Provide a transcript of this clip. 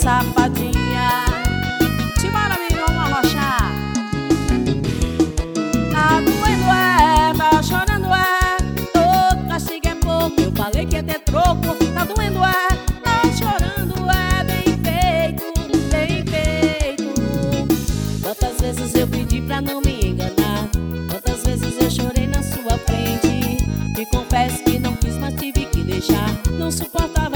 safadinha. Simbora, amigo, vamos arrochar. Tá doendo tá chorando todo castigo é pouco. Eu falei que ia ter troco. Tá doendo tá chorando bem feito, bem feito. Quantas vezes eu pedi pra não me enganar, quantas vezes eu chorei na sua frente. Me confesso que não quis, mas tive que deixar. Não suportava